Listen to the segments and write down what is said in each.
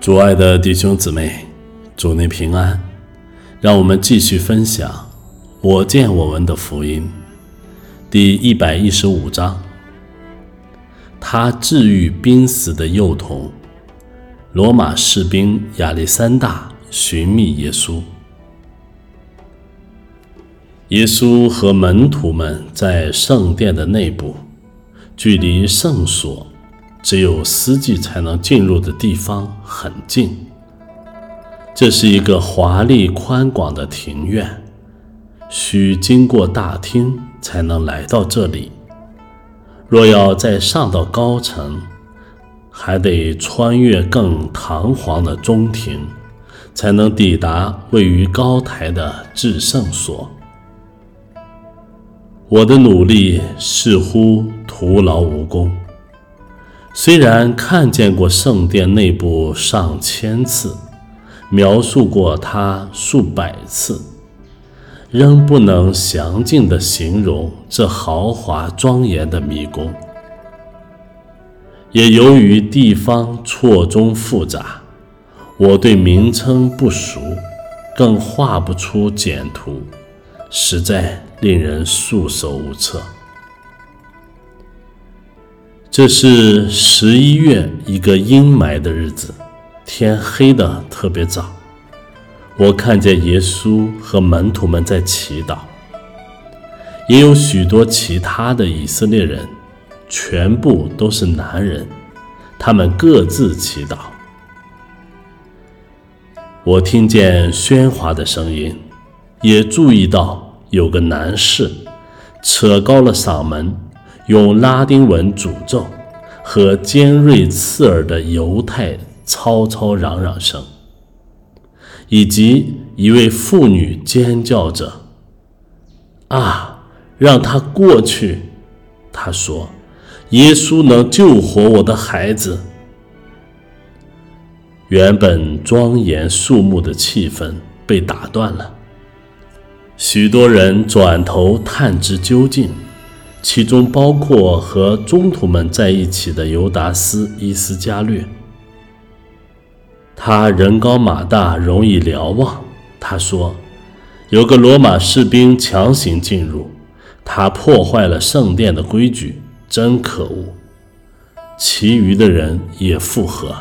主爱的弟兄姊妹，主内平安。让我们继续分享我见我闻的福音第115章。他治愈濒死的幼童。罗马士兵亚历山大寻觅耶稣。耶稣和门徒们在圣殿的内部，距离圣所只有司祭才能进入的地方很近。这是一个华丽宽广的庭院，需经过大厅才能来到这里。若要再上到高层，还得穿越更堂皇的中庭，才能抵达位于高台的至圣所。我的努力似乎徒劳无功，虽然看见过圣殿内部上千次，描述过它数百次，仍不能详尽地形容这豪华庄严的迷宫。也由于地方错综复杂，我对名称不熟，更画不出简图，实在令人束手无策。这是11月一个阴霾的日子，天黑得特别早。我看见耶稣和门徒们在祈祷，也有许多其他的以色列人，全部都是男人，他们各自祈祷。我听见喧哗的声音，也注意到有个男士扯高了嗓门，用拉丁文诅咒和尖锐刺耳的犹太嘈嘈嚷嚷声，以及一位妇女尖叫着：啊，让他过去！他说，耶稣能救活我的孩子。原本庄严肃穆的气氛被打断了，许多人转头探知究竟，其中包括和宗徒们在一起的犹达斯·伊斯加略。他人高马大，容易瞭望。他说，有个罗马士兵强行进入，他破坏了圣殿的规矩，真可恶。其余的人也附和。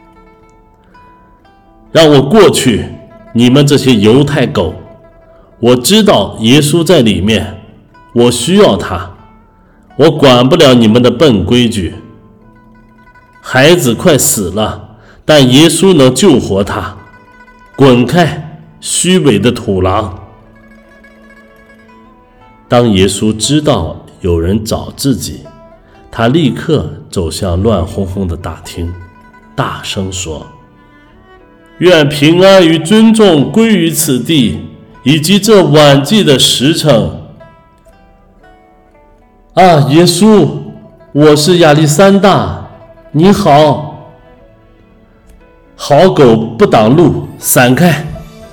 让我过去，你们这些犹太狗！我知道耶稣在里面，我需要他，我管不了你们的笨规矩。孩子快死了，但耶稣能救活他。滚开，虚伪的土狼！当耶稣知道有人找自己，他立刻走向乱哄哄的大厅，大声说：愿平安与尊重归于此地，以及这晚祭的时辰。啊，耶稣，我是亚历山大，你好。好狗不挡路，闪开！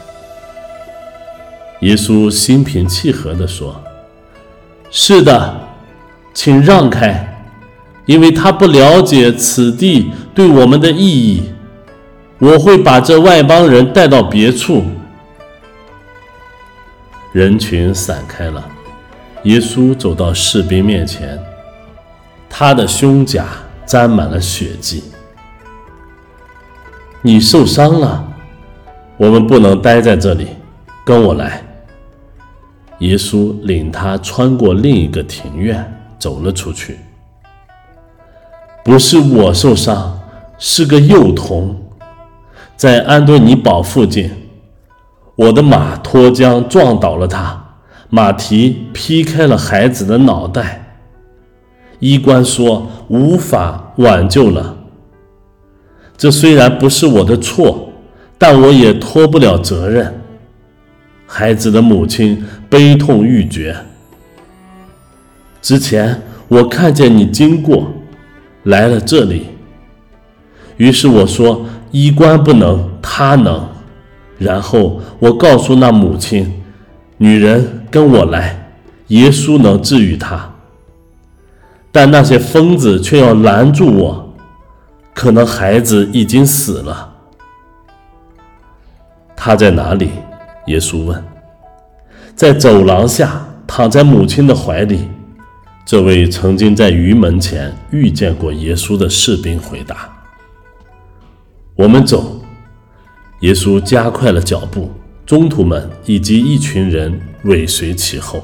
耶稣心平气和地说：是的，请让开，因为他不了解此地对我们的意义。我会把这外邦人带到别处。人群散开了，耶稣走到士兵面前，他的胸甲沾满了血迹。你受伤了，我们不能待在这里，跟我来。耶稣领他穿过另一个庭院，走了出去。不是我受伤，是个幼童。在安多尼堡附近，我的马脱缰撞倒了他，马蹄劈开了孩子的脑袋。医官说无法挽救了。这虽然不是我的错，但我也脱不了责任。孩子的母亲悲痛欲绝。之前我看见你经过，来了这里，于是我说医官不能，他能。然后我告诉那母亲，女人跟我来，耶稣能治愈她。但那些疯子却要拦住我，可能孩子已经死了。 他在哪里？耶稣问。在走廊下，躺在母亲的怀里。这位曾经在鱼门前遇见过耶稣的士兵回答。我们走。耶稣加快了脚步，宗徒们以及一群人尾随其后。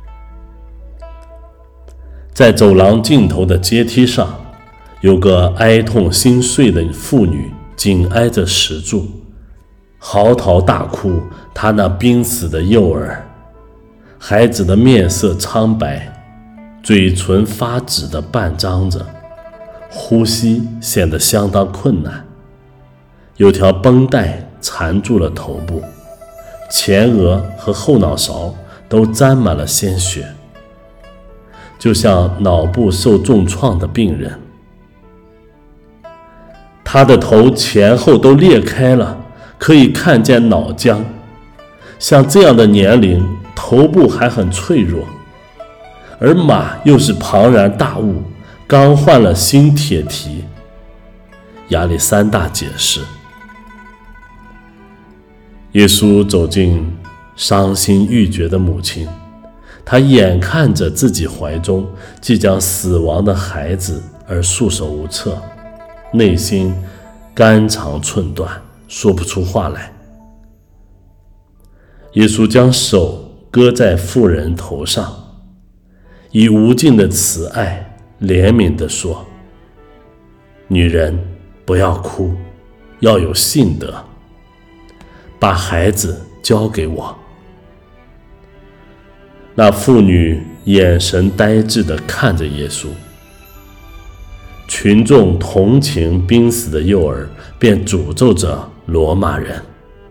在走廊尽头的阶梯上，有个哀痛心碎的妇女紧挨着石柱，嚎啕大哭她那濒死的幼儿。孩子的面色苍白，嘴唇发紫的半张着，呼吸显得相当困难。有条绷带缠住了头部，前额和后脑勺都沾满了鲜血，就像脑部受重创的病人。他的头前后都裂开了，可以看见脑浆。像这样的年龄，头部还很脆弱，而马又是庞然大物，刚换了新铁蹄。亚历山大解释。耶稣走进伤心欲绝的母亲，他眼看着自己怀中即将死亡的孩子而束手无策，内心肝肠寸断，说不出话来。耶稣将手搁在妇人头上，以无尽的慈爱怜悯地说：女人，不要哭，要有信德，把孩子交给我。那妇女眼神呆滞地看着耶稣。群众同情濒死的幼儿，便诅咒着罗马人。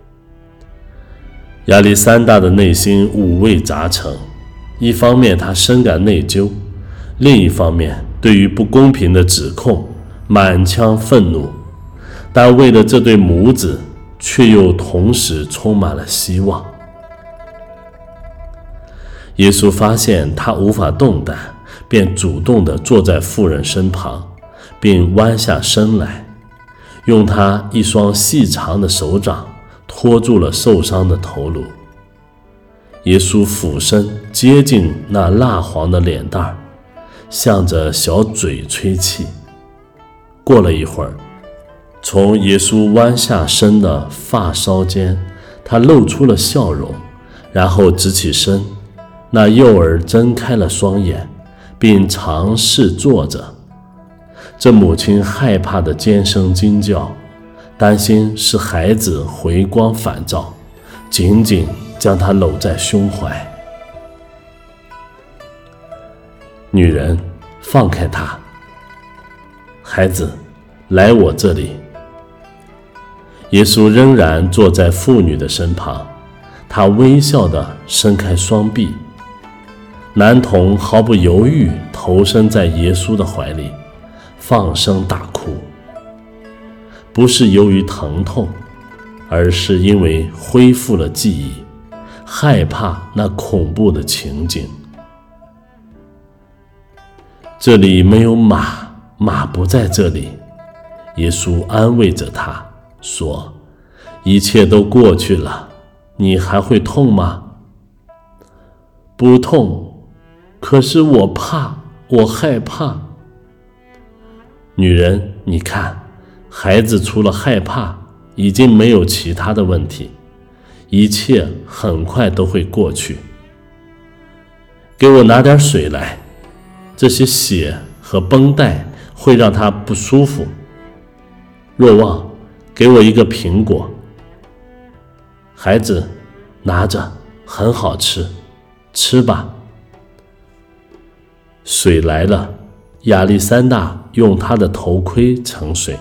亚历山大的内心五味杂陈，一方面他深感内疚，另一方面对于不公平的指控满腔愤怒，但为了这对母子，却又同时充满了希望。耶稣发现他无法动弹，便主动地坐在妇人身旁，并弯下身来，用他一双细长的手掌托住了受伤的头颅。耶稣俯身接近那蜡黄的脸蛋，向着小嘴吹气。过了一会儿，从耶稣弯下身的发梢间，他露出了笑容，然后直起身。那幼儿睁开了双眼，并尝试坐着。这母亲害怕的尖声惊叫，担心是孩子回光返照，紧紧将他搂在胸怀。女人，放开他。孩子，来我这里。耶稣仍然坐在妇女的身旁，他微笑地伸开双臂。男童毫不犹豫投身在耶稣的怀里，放声大哭，不是由于疼痛，而是因为恢复了记忆，害怕那恐怖的情景。这里没有马，马不在这里。耶稣安慰着他说：一切都过去了，你还会痛吗？不痛，可是我怕，我害怕。女人，你看，孩子除了害怕，已经没有其他的问题，一切很快都会过去。给我拿点水来，这些血和绷带会让他不舒服。若望，给我一个苹果。孩子，拿着，很好吃，吃吧。水来了，亚历山大用他的头盔盛水。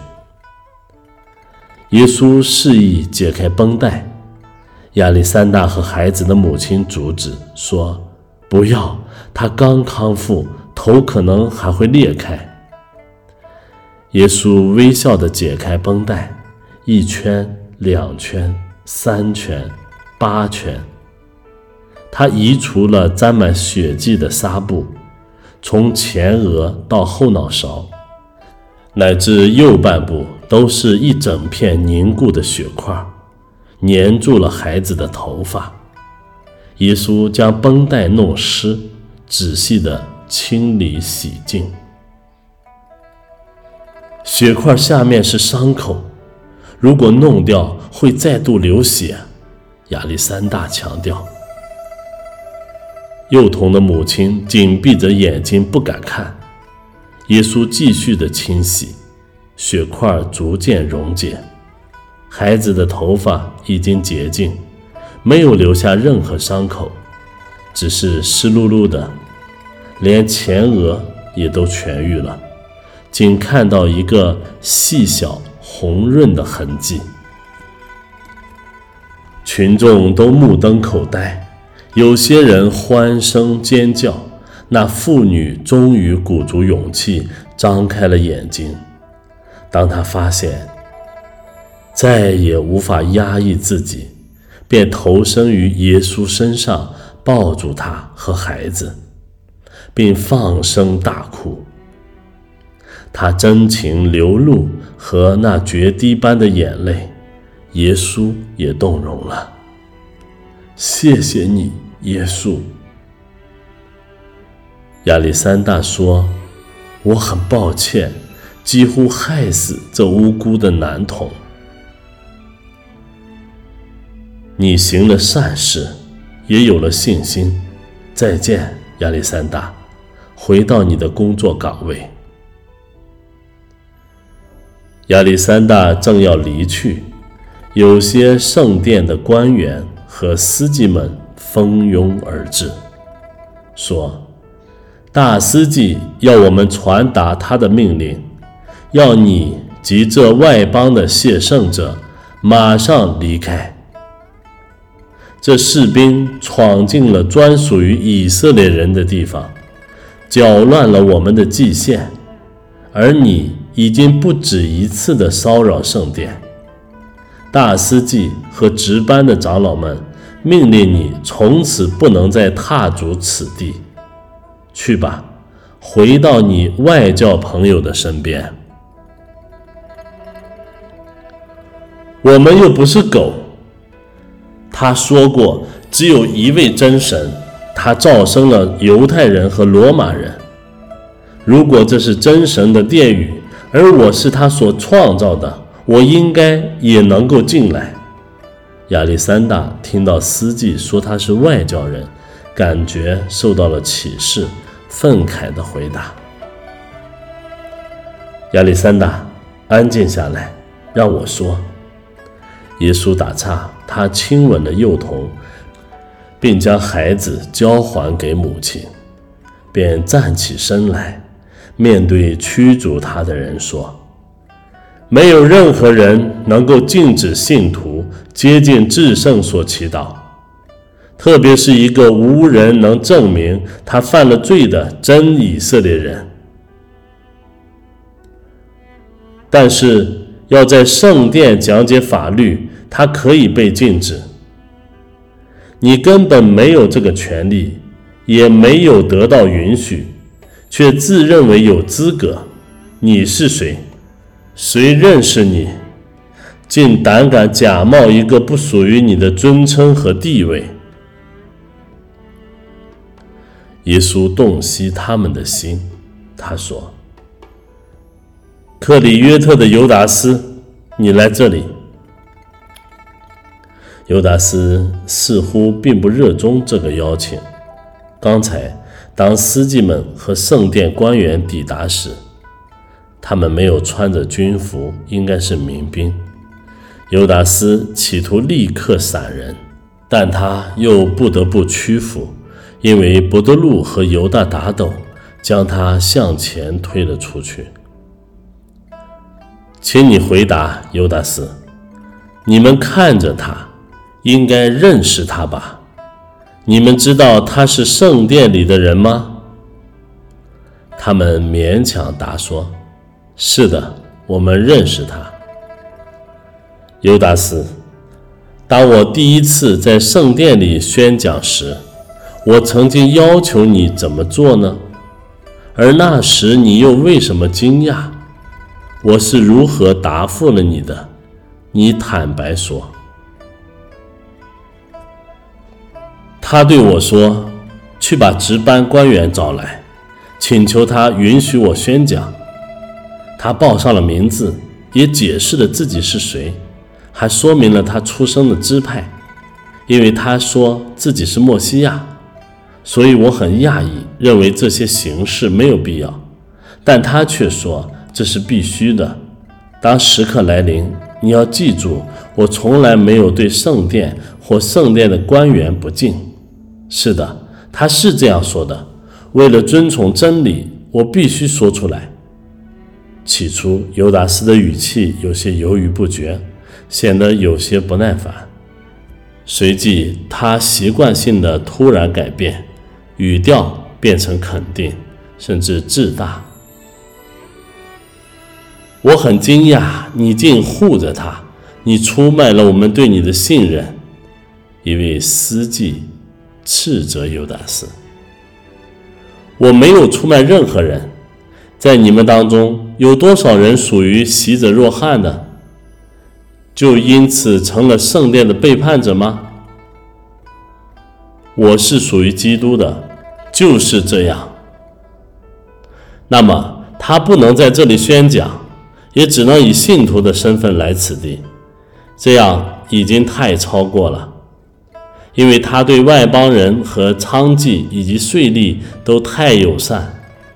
耶稣示意解开绷带，亚历山大和孩子的母亲阻止说：不要，他刚康复，头可能还会裂开。耶稣微笑地解开绷带，一圈、两圈、三圈、8圈。他移除了沾满血迹的纱布，从前额到后脑勺，乃至右半部都是一整片凝固的血块， 粘住了孩子的头发。耶稣将绷带弄湿，仔细地清理洗净。血块下面是伤口，如果弄掉会再度流血，亚历山大强调。幼童的母亲紧闭着眼睛不敢看。耶稣继续地清洗，血块逐渐溶解，孩子的头发已经洁净，没有留下任何伤口，只是湿漉漉的，连前额也都痊愈了，仅看到一个细小红润的痕迹。群众都目瞪口呆，有些人欢声尖叫，那妇女终于鼓足勇气张开了眼睛。当她发现再也无法压抑自己，便投身于耶稣身上，抱住他和孩子，并放声大哭。他真情流露和那决堤般的眼泪，耶稣也动容了。谢谢你，耶稣。亚历山大说，我很抱歉，几乎害死这无辜的男童。你行了善事，也有了信心。再见，亚历山大，回到你的工作岗位。亚历山大正要离去，有些圣殿的官员和司机们蜂拥而至，说，大司祭要我们传达他的命令，要你及这外邦的谢圣者马上离开。这士兵闯进了专属于以色列人的地方，搅乱了我们的祭献，而你已经不止一次地骚扰圣殿。大司祭和值班的长老们命令你从此不能再踏足此地。去吧，回到你外教朋友的身边。我们又不是狗。他说过，只有一位真神，他造生了犹太人和罗马人。如果这是真神的殿宇，而我是他所创造的，我应该也能够进来。亚历山大听到司祭说他是外教人，感觉受到了启示，愤慨地回答：亚历山大，安静下来，让我说。耶稣打岔，他亲吻了幼童，并将孩子交还给母亲，便站起身来，面对驱逐他的人说，没有任何人能够禁止信徒接近至圣所祈祷，特别是一个无人能证明他犯了罪的真以色列人。但是要在圣殿讲解法律，他可以被禁止。你根本没有这个权利，也没有得到允许，却自认为有资格。你是谁？谁认识你？竟胆敢假冒一个不属于你的尊称和地位。耶稣洞悉他们的心，他说，克里约特的犹达斯，你来这里。犹达斯似乎并不热衷这个邀请。刚才当司祭们和圣殿官员抵达时，他们没有穿着军服，应该是民兵。犹达斯企图立刻闪人，但他又不得不屈服，因为伯多禄和犹大打斗，将他向前推了出去。请你回答，犹达斯，你们看着他，应该认识他吧？你们知道他是圣殿里的人吗？他们勉强答说，是的，我们认识他。犹达斯，当我第一次在圣殿里宣讲时，我曾经要求你怎么做呢？而那时你又为什么惊讶？我是如何答复了你的？你坦白说。 他对我说，去把值班官员找来，请求他允许我宣讲。他报上了名字，也解释了自己是谁，还说明了他出生的支派，因为他说自己是默西亚。所以我很讶异，认为这些形式没有必要，但他却说这是必须的。当时刻来临，你要记住，我从来没有对圣殿或圣殿的官员不敬。是的，他是这样说的，为了遵从真理，我必须说出来。起初尤达斯的语气有些犹豫不决，显得有些不耐烦。随即他习惯性的突然改变，语调变成肯定，甚至自大。我很惊讶，你竟护着他，你出卖了我们对你的信任。一位司祭斥责尤达斯，我没有出卖任何人，在你们当中有多少人属于袭者若翰的，就因此成了圣殿的背叛者吗？我是属于基督的，就是这样。那么他不能在这里宣讲，也只能以信徒的身份来此地，这样已经太超过了，因为他对外邦人和娼妓以及税吏都太友善。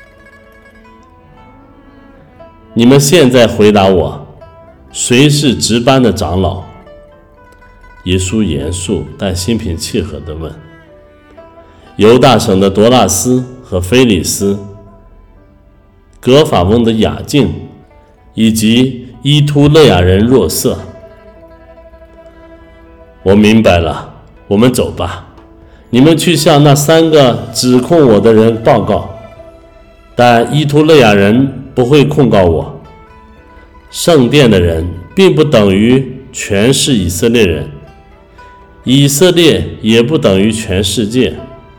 你们现在回答我，谁是值班的长老？耶稣严肃但心平气和地问。犹大省的多拉斯和菲利斯，格法翁的雅敬，以及伊突勒亚人若瑟。我明白了，我们走吧。你们去向那3个指控我的人报告，但伊突勒亚人不会控告我。圣殿的人并不等于全是以色列人，以色列也不等于全世界。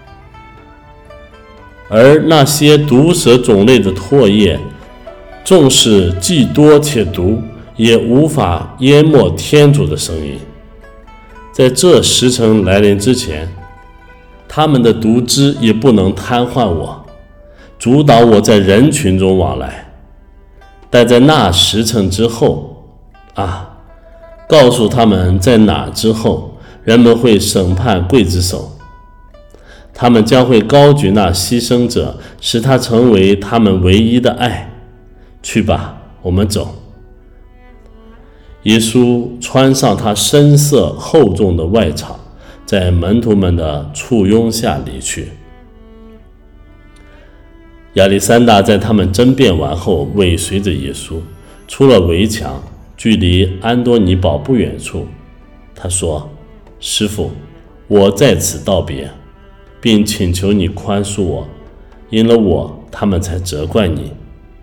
而那些毒蛇种类的唾液，纵使既多且毒，也无法淹没天主的声音。在这时辰来临之前，他们的毒汁也不能瘫痪我，阻挡我在人群中往来。但在那时辰之后，告诉他们在哪之后，人们会审判刽子手。他们将会高举那牺牲者，使他成为他们唯一的爱。去吧，我们走。耶稣穿上他深色厚重的外氅，在门徒们的簇拥下离去。亚历山大在他们争辩完后尾随着耶稣，出了围墙，距离安多尼堡不远处。他说，师父，我在此道别，并请求你宽恕我，因了我，他们才责怪你。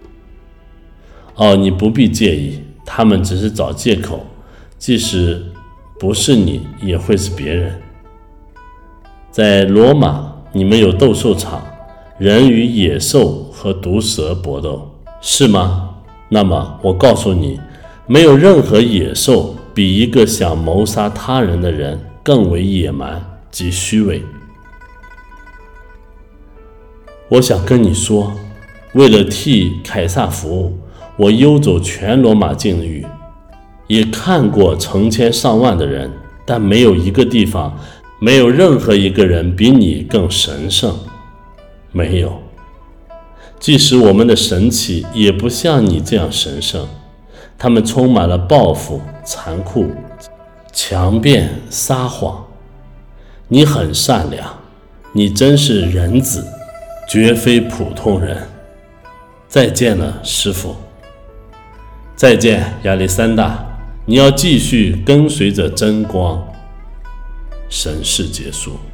你不必介意，他们只是找借口，即使不是你，也会是别人。在罗马，你们有斗兽场，人与野兽和毒蛇搏斗，是吗？那么我告诉你，没有任何野兽比一个想谋杀他人的人更为野蛮及虚伪。我想跟你说，为了替凯撒服务，我游走全罗马境域，也看过成千上万的人，但没有一个地方，没有任何一个人比你更神圣。没有，即使我们的神祇也不像你这样神圣，他们充满了报复、残酷、强辩、撒谎。你很善良，你真是人子，绝非普通人。再见了，师父。再见，亚历山大。你要继续跟随着真光。神事结束。